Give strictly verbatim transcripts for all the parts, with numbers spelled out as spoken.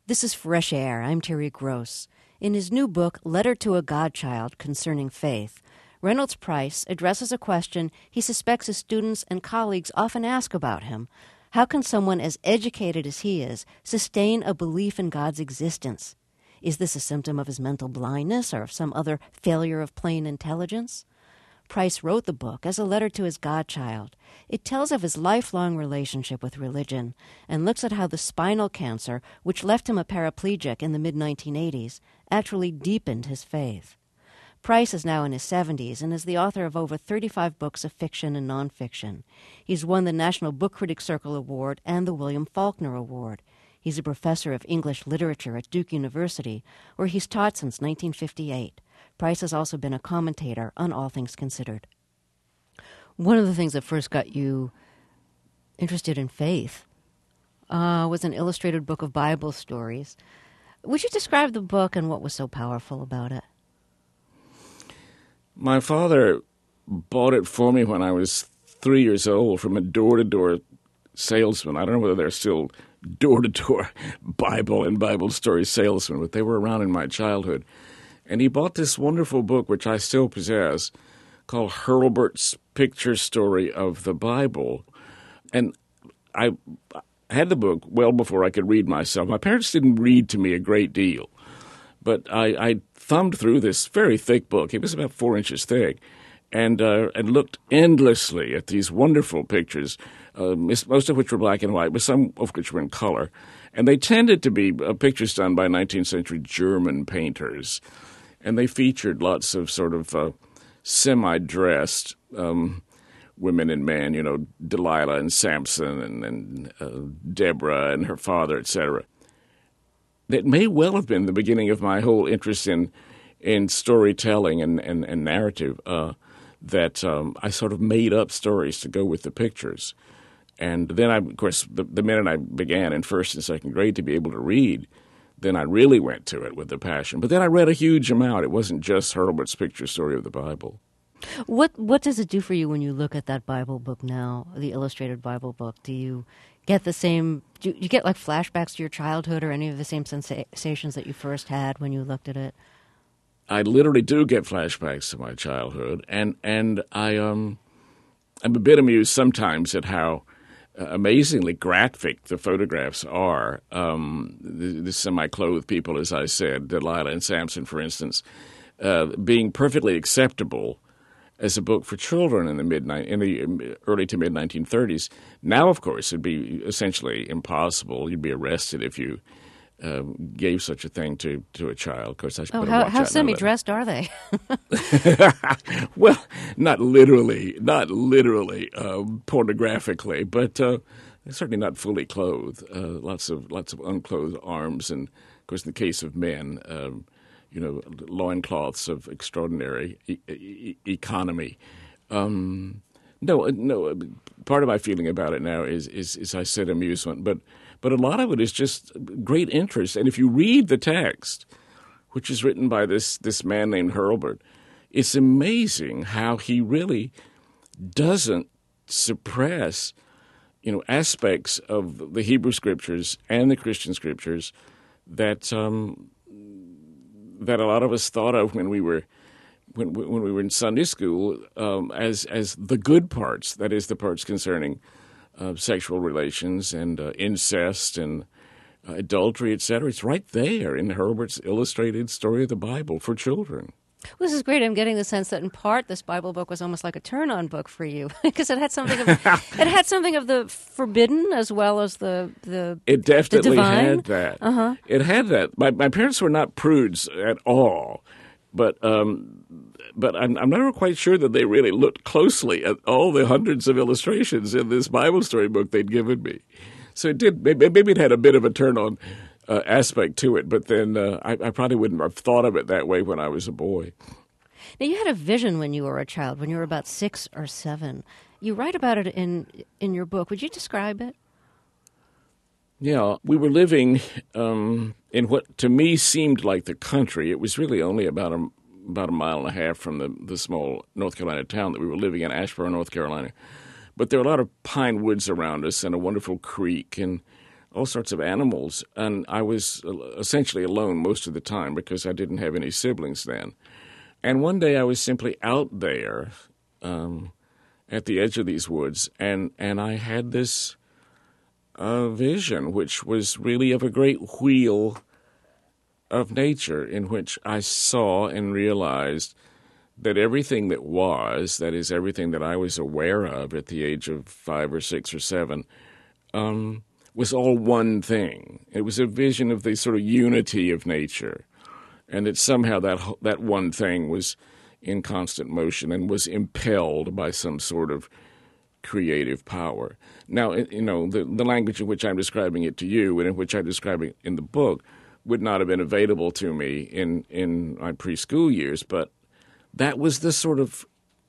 This is Fresh Air. I'm Terry Gross. In his new book, Letter to a Godchild Concerning Faith, Reynolds Price addresses a question he suspects his students and colleagues often ask about him. How can someone as educated as he is sustain a belief in God's existence? Is this a symptom of his mental blindness or of some other failure of plain intelligence? Price wrote the book as a letter to his godchild. It tells of his lifelong relationship with religion and looks at how the spinal cancer, which left him a paraplegic in the mid nineteen eighties, actually deepened his faith. Price is now in his seventies and is the author of over thirty-five books of fiction and nonfiction. He's won the National Book Critics Circle Award and the William Faulkner Award. He's a professor of English literature at Duke University, where he's taught since nineteen fifty-eight. Price has also been a commentator on All Things Considered. One of the things that first got you interested in faith uh, was an illustrated book of Bible stories. Would you describe the book and what was so powerful about it? My father bought it for me when I was three years old from a door-to-door salesman. I don't know whether they're still door-to-door Bible and Bible story salesmen, but they were around in my childhood. And he bought this wonderful book, which I still possess, called Hurlburt's Picture Story of the Bible. And I had the book well before I could read myself. My parents didn't read to me a great deal, but I, I thumbed through this very thick book. It was about four inches thick, and uh, and looked endlessly at these wonderful pictures, uh, most of which were black and white, but some of which were in color. And they tended to be uh, pictures done by nineteenth century German painters. And they featured lots of sort of uh, semi-dressed um, women and men, you know, Delilah and Samson and, and uh, Deborah and her father, et cetera. That may well have been the beginning of my whole interest in in storytelling and, and, and narrative, uh, that um, I sort of made up stories to go with the pictures. And then, I, of course, the, the minute I began in first and second grade to be able to read, then I really went to it with a passion. But then I read a huge amount. It wasn't just Hurlburt's Picture Story of the Bible. What what does it do for you when you look at that Bible book now, the illustrated Bible book? Do you get the same, do you get like flashbacks to your childhood or any of the same sensations that you first had when you looked at it? I literally do get flashbacks to my childhood. And, and I, um, I'm a bit amused sometimes at how Uh, amazingly graphic the photographs are. Um, the, the semi-clothed people, as I said, Delilah and Samson, for instance, uh, being perfectly acceptable as a book for children in the mid in the early to mid nineteen thirties. Now, of course, it'd be essentially impossible. You'd be arrested if you uh, gave such a thing to, to a child. Of course, I should oh, better how, watch how out semi-dressed are they? Well, not literally, not literally um, pornographically, but uh, certainly not fully clothed. Uh, lots of lots of unclothed arms, and of course, in the case of men, um, you know, loincloths of extraordinary e- e- economy. Um, no, no. Part of my feeling about it now is, is, is I said amusement, but but a lot of it is just great interest. And if you read the text, which is written by this this man named Hurlburt, it's amazing how he really doesn't suppress, you know, aspects of the Hebrew Scriptures and the Christian Scriptures that um, that a lot of us thought of when we were when when we were in Sunday school um, as as the good parts. That is, the parts concerning uh, sexual relations and uh, incest and Uh, adultery, et cetera. It's right there in Hurlburt's illustrated story of the Bible for children. Well, this is great. I'm getting the sense that in part this Bible book was almost like a turn-on book for you because it had something of it had something of the forbidden as well as the the It definitely the divine. had that. Uh-huh. It had that. My my parents were not prudes at all, but um, but I'm, I'm never quite sure that they really looked closely at all the hundreds of illustrations in this Bible story book they'd given me. So it did. Maybe it had a bit of a turn-on uh, aspect to it, but then uh, I, I probably wouldn't have thought of it that way when I was a boy. Now, you had a vision when you were a child, when you were about six or seven. You write about it in in your book. Would you describe it? Yeah, we were living um, in what to me seemed like the country. It was really only about a about a mile and a half from the, the small North Carolina town that we were living in, Asheboro, North Carolina. But there were a lot of pine woods around us and a wonderful creek and all sorts of animals, and I was essentially alone most of the time because I didn't have any siblings then. And one day I was simply out there um, at the edge of these woods, and, and I had this uh, vision, which was really of a great wheel of nature, in which I saw and realized that everything that was, that is, everything that I was aware of at the age of five or six or seven, um, was all one thing. It was a vision of the sort of unity of nature, and that somehow that that one thing was in constant motion and was impelled by some sort of creative power. Now, you know, the, the language in which I'm describing it to you and in which I describe it in the book would not have been available to me in, in my preschool years, but that was the sort of,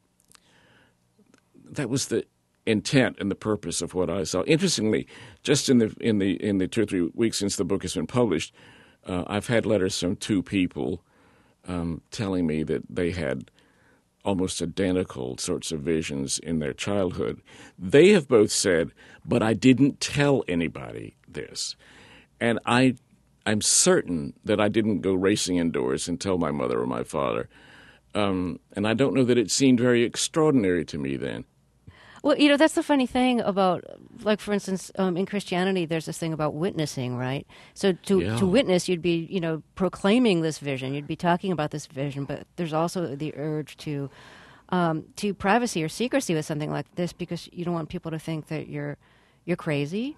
that was the intent and the purpose of what I saw. Interestingly, just in the in the in the two or three weeks since the book has been published, uh, I've had letters from two people um, telling me that they had almost identical sorts of visions in their childhood. They have both said, "But I didn't tell anybody this," and I, I'm certain that I didn't go racing indoors and tell my mother or my father, um, and I don't know that it seemed very extraordinary to me then. Well, you know, that's the funny thing about, like, for instance, um, in Christianity, there's this thing about witnessing, right? So to, Yeah. to witness, you'd be, you know, proclaiming this vision. You'd be talking about this vision, but there's also the urge to um, to privacy or secrecy with something like this because you don't want people to think that you're you're crazy.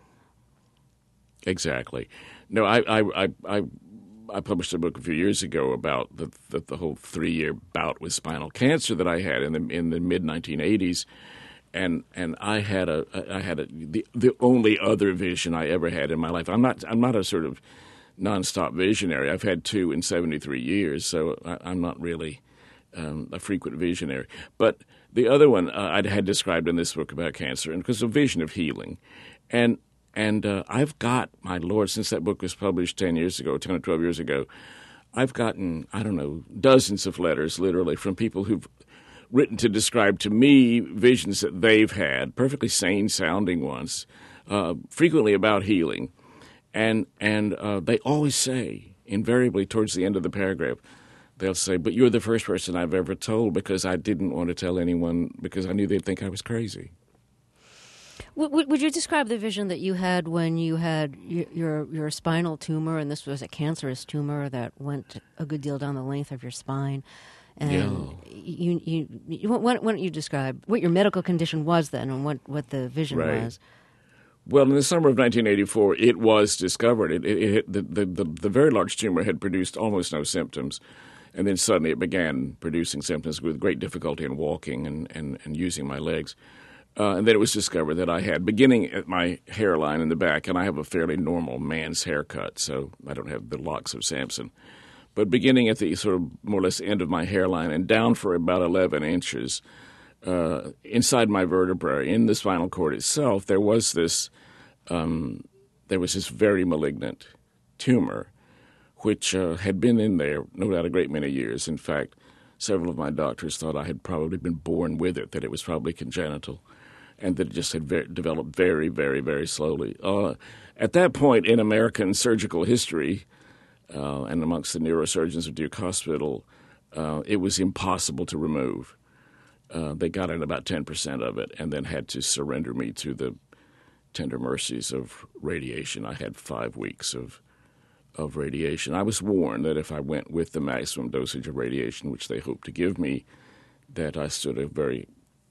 Exactly. No, I I I, I, I published a book a few years ago about the the, the whole three year bout with spinal cancer that I had in the in the mid nineteen eighties. And and I had a I had a the the only other vision I ever had in my life. I'm not I'm not a sort of nonstop visionary. I've had two in seventy-three years, so I, I'm not really um, a frequent visionary. But the other one uh, I had described in this book about cancer, and it was a vision of healing. And and uh, I've got, my Lord, since that book was published ten years ago, ten or twelve years ago, I've gotten, I don't know, dozens of letters, literally, from people who've written to describe to me visions that they've had, perfectly sane-sounding ones, uh, frequently about healing. And and uh, they always say, invariably towards the end of the paragraph, they'll say, "But you're the first person I've ever told because I didn't want to tell anyone because I knew they'd think I was crazy." Would, would you describe the vision that you had when you had your, your your spinal tumor, and this was a cancerous tumor that went a good deal down the length of your spine? And Yeah. you, you, you, why don't you describe what your medical condition was then and what, what the vision Right. was? Well, in the summer of nineteen eighty-four, it was discovered. It, it, it, the, the, the, the very large tumor had produced almost no symptoms, and then suddenly it began producing symptoms with great difficulty in walking and, and, and using my legs. Uh, and then it was discovered that I had, beginning at my hairline in the back, and I have a fairly normal man's haircut, so I don't have the locks of Samson. But beginning at the sort of more or less end of my hairline and down for about eleven inches, uh, inside my vertebrae, in the spinal cord itself, there was this um, there was this very malignant tumor, which uh, had been in there, no doubt, a great many years. In fact, several of my doctors thought I had probably been born with it, that it was probably congenital, and that it just had very, developed very, very, very slowly. Uh, at that point in American surgical history, Uh, and amongst the neurosurgeons of Duke Hospital, uh, it was impossible to remove. Uh, they got in about ten percent of it and then had to surrender me to the tender mercies of radiation. I had five weeks of of radiation. I was warned that if I went with the maximum dosage of radiation, which they hoped to give me, that I stood a very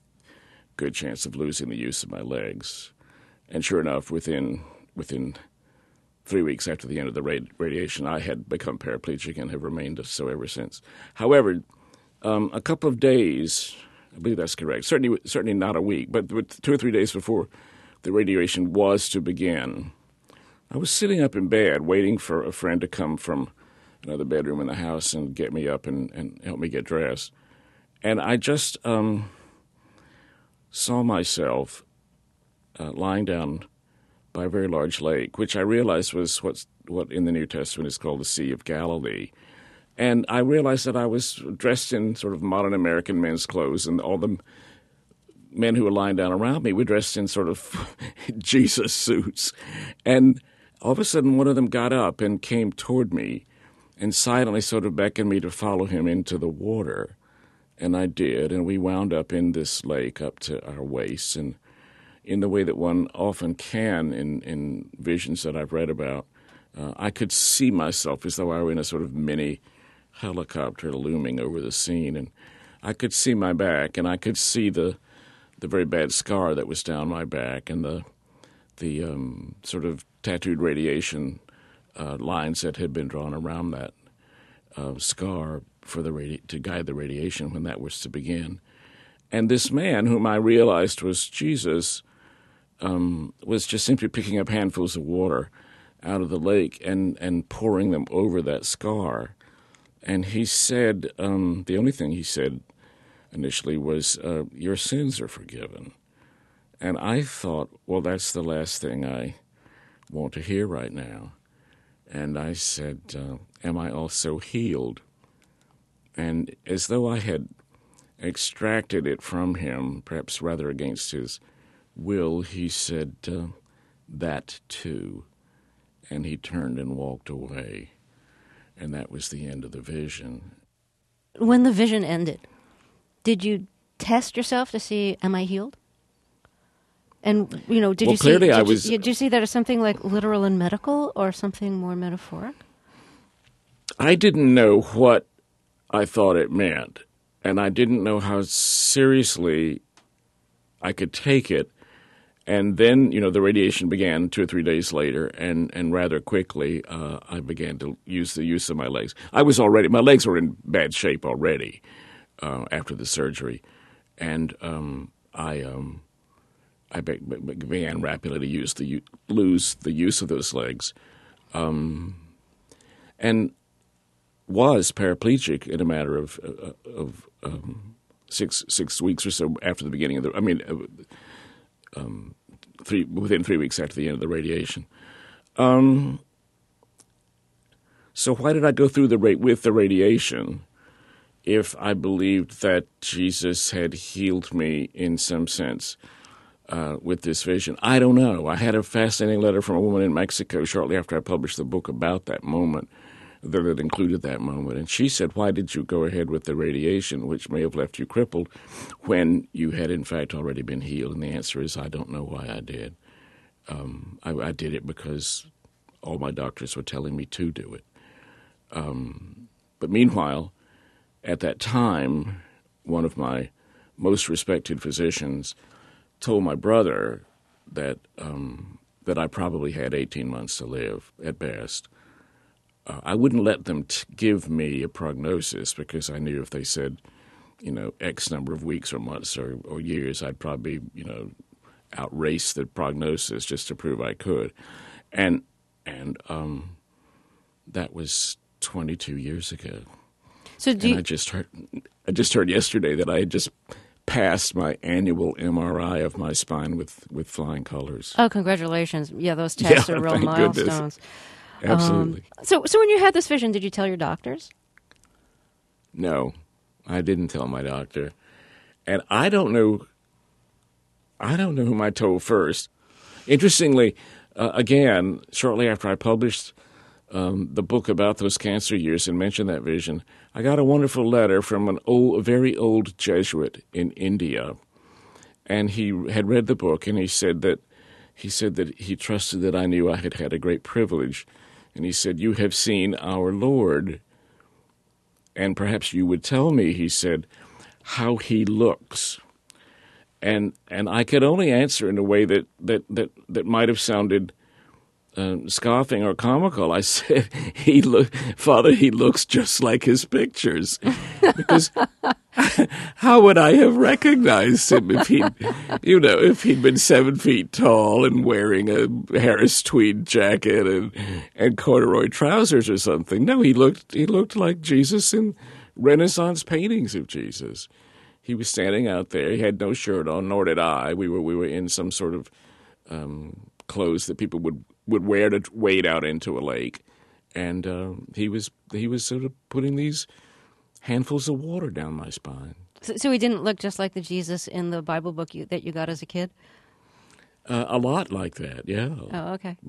good chance of losing the use of my legs. And sure enough, within within three weeks after the end of the radi- radiation, I had become paraplegic and have remained so ever since. However, um, a couple of days, I believe that's correct, certainly certainly not a week, but two or three days before the radiation was to begin, I was sitting up in bed waiting for a friend to come from another bedroom in the house and get me up and, and help me get dressed. And I just um, saw myself uh, lying down by a very large lake, which I realized was what's, what in the New Testament is called the Sea of Galilee. And I realized that I was dressed in sort of modern American men's clothes, and all the men who were lying down around me were dressed in sort of Jesus suits. And all of a sudden one of them got up and came toward me and silently sort of beckoned me to follow him into the water. And I did, and we wound up in this lake up to our waists. And in the way that one often can in, in visions that I've read about, uh, I could see myself as though I were in a sort of mini helicopter looming over the scene. And I could see my back, and I could see the the very bad scar that was down my back and the the um, sort of tattooed radiation uh, lines that had been drawn around that uh, scar for the radi- to guide the radiation when that was to begin. And this man, whom I realized was Jesus, um, was just simply picking up handfuls of water out of the lake and, and pouring them over that scar. And he said, um, the only thing he said initially was, uh, your sins are forgiven. And I thought, well, that's the last thing I want to hear right now. And I said, uh, am I also healed? And as though I had extracted it from him, perhaps rather against his will, he said, uh, that too. And he turned and walked away. And that was the end of the vision. When the vision ended, did you test yourself to see, am I healed? And, you know, did well, you see, clearly did I you, was, did you see that as something like literal and medical or something more metaphoric? I didn't know what I thought it meant, and I didn't know how seriously I could take it. And then, you know, the radiation began two or three days later, and, and rather quickly uh, I began to use the use of my legs. I was already, my legs were in bad shape already uh, after the surgery, and um, I um, I be, be, began rapidly to use the lose the use of those legs, um, and was paraplegic in a matter of uh, of um, six six weeks or so after the beginning of the. I mean. Uh, Um, three within three weeks after the end of the radiation. Um, so why did I go through the rate with the radiation if I believed that Jesus had healed me in some sense uh, with this vision? I don't know. I had a fascinating letter from a woman in Mexico shortly after I published the book about that moment that it included that moment. And she said, why did you go ahead with the radiation, which may have left you crippled, when you had, in fact, already been healed? And the answer is, I don't know why I did. Um, I, I did it because all my doctors were telling me to do it. Um, but meanwhile, at that time, one of my most respected physicians told my brother that um, that I probably had eighteen months to live at best. Uh, I wouldn't let them t- give me a prognosis because I knew if they said, you know, X number of weeks or months or, or years, I'd probably, you know, outrace the prognosis just to prove I could. And and um, that was twenty-two years ago. So do and you... I just heard I just heard yesterday that I had just passed my annual M R I of my spine with, with flying colors. Oh, congratulations. Yeah, those tests yeah, are real thank milestones. Goodness. Absolutely. Um, so, so when you had this vision, did you tell your doctors? No, I didn't tell my doctor, and I don't know. I don't know whom I told first. Interestingly, uh, again, shortly after I published um, the book about those cancer years and mentioned that vision, I got a wonderful letter from an old, a very old Jesuit in India, and he had read the book, and he said that he said that he trusted that I knew I had had a great privilege. And he said, you have seen our Lord, and perhaps you would tell me, he said, how he looks. And and I could only answer in a way that, that, that, that might have sounded uh, scoffing or comical. I said, "He look, Father, he looks just like his pictures." Because how would I have recognized him if he, you know, if he'd been seven feet tall and wearing a Harris tweed jacket and and corduroy trousers or something? No, he looked he looked like Jesus in Renaissance paintings of Jesus. He was standing out there. He had no shirt on, nor did I. We were we were in some sort of um, clothes that people would, would wear to wade out into a lake, and uh, he was he was sort of putting these handfuls of water down my spine. So, so he didn't look just like the Jesus in the Bible book you, that you got as a kid? Uh, a lot like that, yeah. Oh, okay. But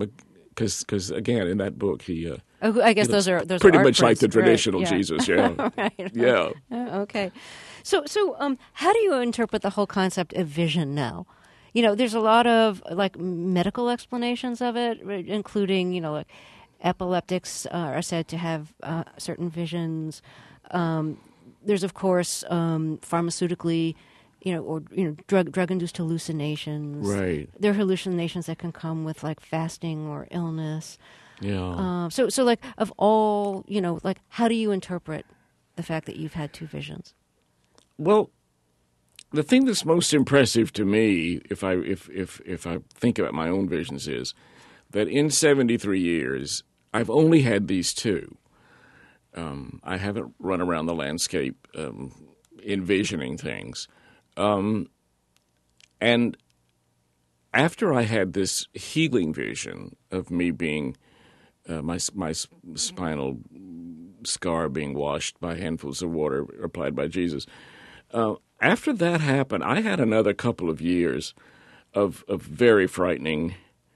because again, in that book, he. Uh, oh, I guess you know, those are those pretty are much like the prints. traditional right, yeah. Jesus. Yeah, right. yeah. Oh, okay. So, so um, how do you interpret the whole concept of vision now? You know, there's a lot of like medical explanations of it, right, including, you know, like epileptics uh, are said to have uh, certain visions. Um, there's, of course, um, pharmaceutically, you know, or you know, drug drug induced hallucinations. Right. There are hallucinations that can come with like fasting or illness. Yeah. Uh, so, so like of all, you know, like how do you interpret the fact that you've had two visions? Well, the thing that's most impressive to me, if I if if if I think about my own visions, is that in seventy-three years, I've only had these two. Um, I haven't run around the landscape um, envisioning things, um, and after I had this healing vision of me being uh, my my spinal scar being washed by handfuls of water applied by Jesus. Uh, after that happened, I had another couple of years of of very frightening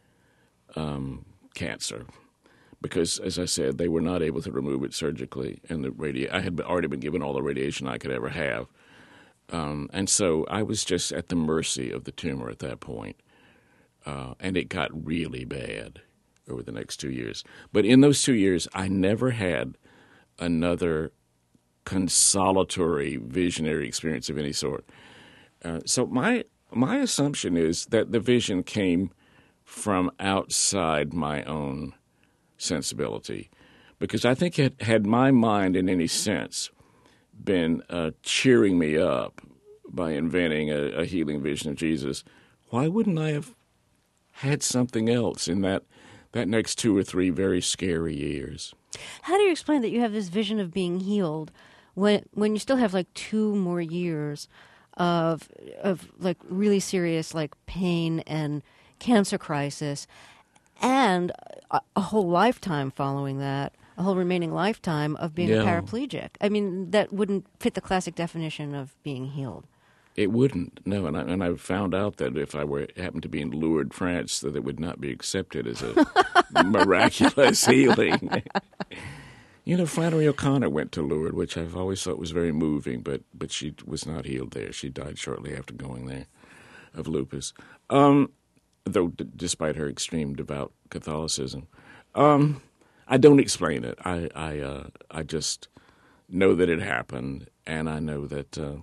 um, cancer because, as I said, they were not able to remove it surgically, and the radi- I had already been given all the radiation I could ever have, um, and so I was just at the mercy of the tumor at that point, uh, and it got really bad over the next two years. But in those two years, I never had another consolatory, visionary experience of any sort. Uh, so my my assumption is that the vision came from outside my own sensibility, because I think it, had my mind in any sense been uh, cheering me up by inventing a, a healing vision of Jesus, why wouldn't I have had something else in that that next two or three very scary years? How do you explain that you have this vision of being healed when when you still have like two more years of of like really serious like pain and cancer crisis, and a, a whole lifetime following that, a whole remaining lifetime of being Yeah. a paraplegic? I mean, that wouldn't fit the classic definition of being healed. It wouldn't, no, and I, and I found out that if I were happened to be in Lourdes, France, that it would not be accepted as a miraculous healing. You know, Flannery O'Connor went to Lourdes, which I've always thought was very moving, but but she was not healed there. She died shortly after going there of lupus, um, though d- despite her extreme devout Catholicism. Um, I don't explain it. I I, uh, I just know that it happened, and I know that. Uh,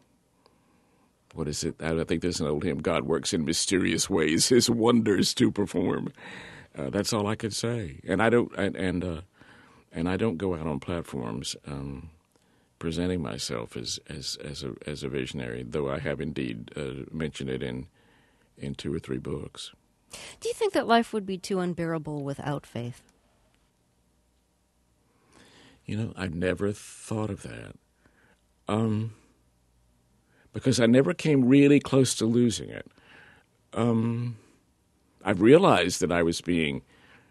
What is it? I think there's an old hymn, God works in mysterious ways, his wonders to perform. Uh, that's all I could say. And I don't and and, uh, and I don't go out on platforms um, presenting myself as, as as a as a visionary, though I have indeed uh, mentioned it in in two or three books. Do you think that life would be too unbearable without faith? You know, I've never thought of that. Um Because I never came really close to losing it. Um, I've realized that I was being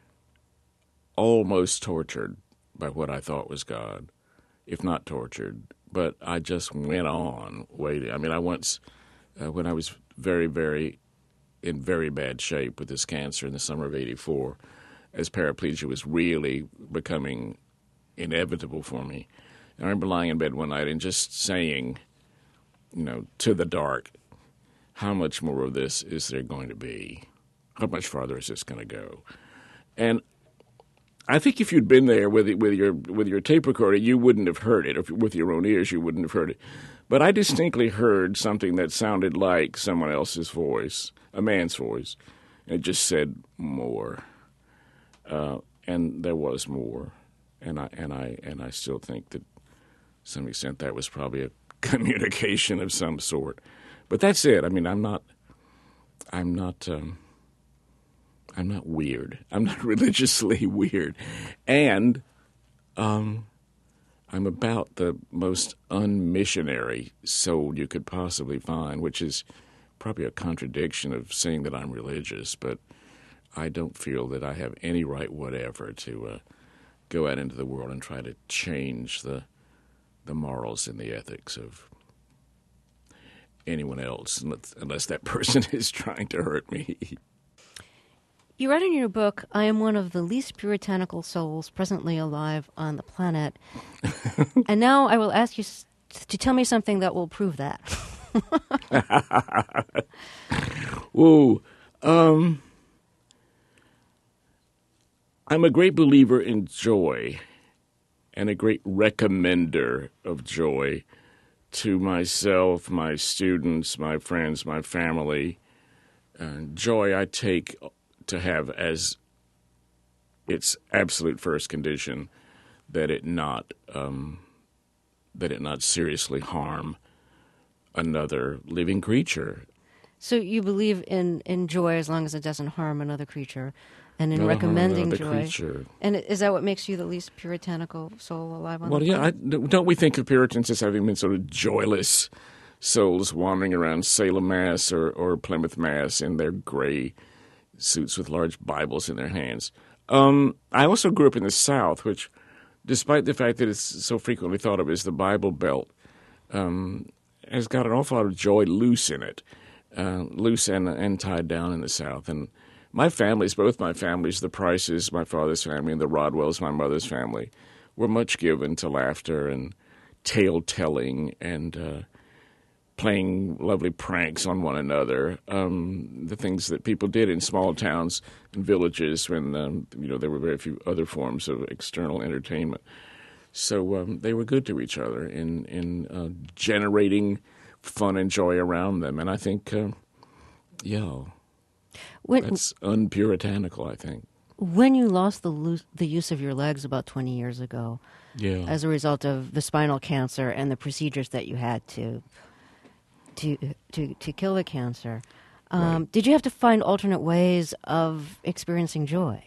almost tortured by what I thought was God, if not tortured. But I just went on waiting. I mean, I once, uh, when I was very, very, in very bad shape with this cancer in the summer of eighty-four, as paraplegia was really becoming inevitable for me, and I remember lying in bed one night and just saying, you know, to the dark, how much more of this is there going to be? How much farther is this going to go? And I think if you'd been there with with your with your tape recorder, you wouldn't have heard it. Or with your own ears, you wouldn't have heard it. But I distinctly heard something that sounded like someone else's voice, a man's voice. And it just said more, uh, and there was more. And I and I and I still think that, to some extent, that was probably a communication of some sort. But that's it. I mean, I'm not, I'm not, um, I'm not weird. I'm not religiously weird. And um, I'm about the most unmissionary soul you could possibly find, which is probably a contradiction of saying that I'm religious, but I don't feel that I have any right whatever to uh, go out into the world and try to change the the morals and the ethics of anyone else, unless that person is trying to hurt me. You write in your book, I am one of the least puritanical souls presently alive on the planet. And now I will ask you s- to tell me something that will prove that. Whoa. Um, I'm a great believer in joy and a great recommender of joy to myself, my students, my friends, my family. Uh, joy I take to have as its absolute first condition that it not um, that it not seriously harm another living creature. So you believe in, in joy as long as it doesn't harm another creature, and in Not harm recommending another joy. creature. And is that what makes you the least puritanical soul alive on Well, the yeah, I, planet? don't we think of Puritans as having been sort of joyless souls wandering around Salem, Mass. or, or Plymouth, Mass. in their gray suits with large Bibles in their hands? Um, I also grew up in the South, which, despite the fact that it's so frequently thought of as the Bible Belt, um, has got an awful lot of joy loose in it, uh, loose and, and tied down in the South. And my families, both my families, the Prices, my father's family, and the Rodwells, my mother's family, were much given to laughter and tale-telling and uh, playing lovely pranks on one another, um, the things that people did in small towns and villages when um, you know there were very few other forms of external entertainment. So um, they were good to each other in in uh, generating fun and joy around them, and I think, uh, yeah, When, that's unpuritanical, I think. when you lost the lo- the use of your legs about twenty years ago, Yeah. as a result of the spinal cancer and the procedures that you had to to to to kill the cancer, um, Right. did you have to find alternate ways of experiencing joy?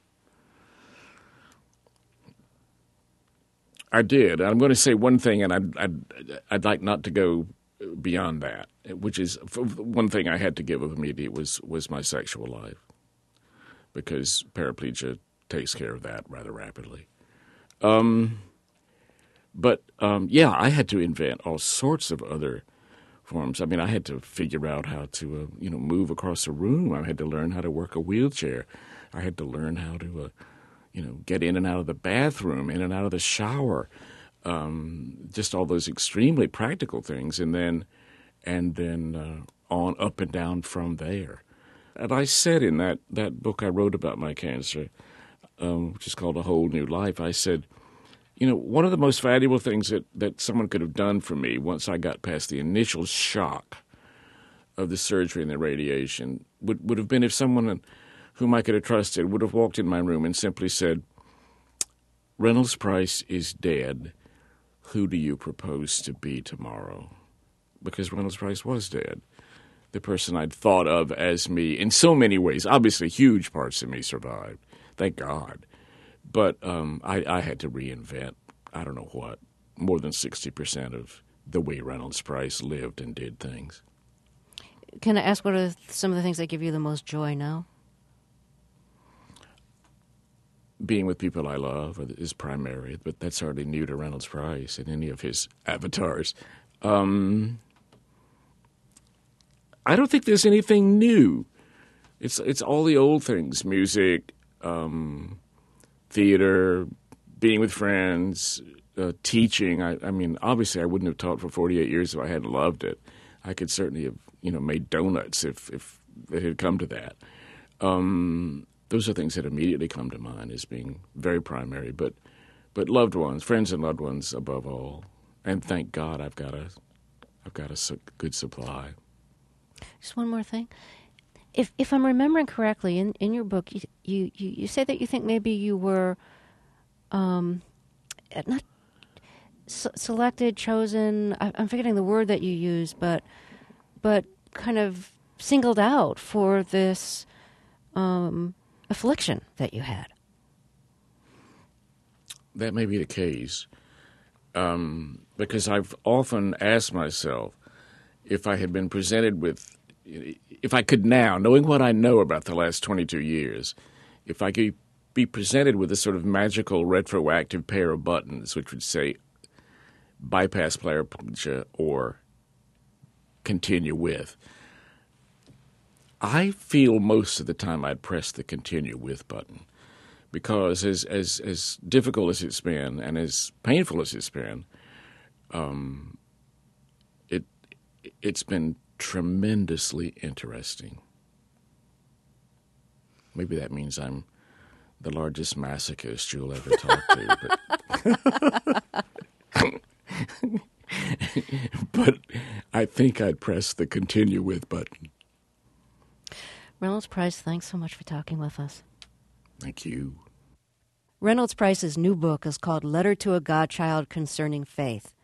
I did. I'm going to say one thing, and I'd, I'd, I'd like not to go beyond that, which is one thing I had to give up immediately was, was my sexual life, because paraplegia takes care of that rather rapidly. Um, but, um, yeah, I had to invent all sorts of other forms. I mean, I had to figure out how to, uh, you know, move across a room. I had to learn how to work a wheelchair. I had to learn how to, uh, you know, get in and out of the bathroom, in and out of the shower, um, just all those extremely practical things, and then, and then uh, on up and down from there. And I said in that, that book I wrote about my cancer, um, which is called A Whole New Life, I said, you know, one of the most valuable things that, that someone could have done for me once I got past the initial shock of the surgery and the radiation would, would have been if someone whom I could have trusted would have walked in my room and simply said, Reynolds Price is dead. Who do you propose to be tomorrow? Because Reynolds Price was dead. The person I'd thought of as me in so many ways. Obviously, huge parts of me survived. Thank God. But um, I, I had to reinvent, I don't know what, more than sixty percent of the way Reynolds Price lived and did things. Can I ask what are some of the things that give you the most joy now? Being with people I love is primary, but that's hardly new to Reynolds Price and any of his avatars. Um, I don't think there's anything new. It's it's all the old things: music, um, theater, being with friends, uh, teaching. I, I mean, obviously, I wouldn't have taught for forty-eight years if I hadn't loved it. I could certainly have, you know, made donuts if if it had come to that. Um, those are things that immediately come to mind as being very primary. But but loved ones, friends and loved ones above all. And thank God, I've got a I've got a su- good supply. Just one more thing. If if I'm remembering correctly, in, in your book, you, you, you say that you think maybe you were um, not s- selected, chosen. I, I'm forgetting the word that you use, but but kind of singled out for this um, affliction that you had. That may be the case, um, because I've often asked myself if I had been presented with, if I could now, knowing what I know about the last twenty-two years, if I could be presented with a sort of magical retroactive pair of buttons which would say bypass paraplegia or continue with, I feel most of the time I'd press the continue with button, because as as as difficult as it's been and as painful as it's been, um, it it's been tremendously interesting. Maybe that means I'm the largest masochist you'll ever talk to, but but I think I'd press the continue with button. Reynolds Price, thanks so much for talking with us. Thank you. Reynolds Price's new book is called Letter to a Godchild Concerning Faith.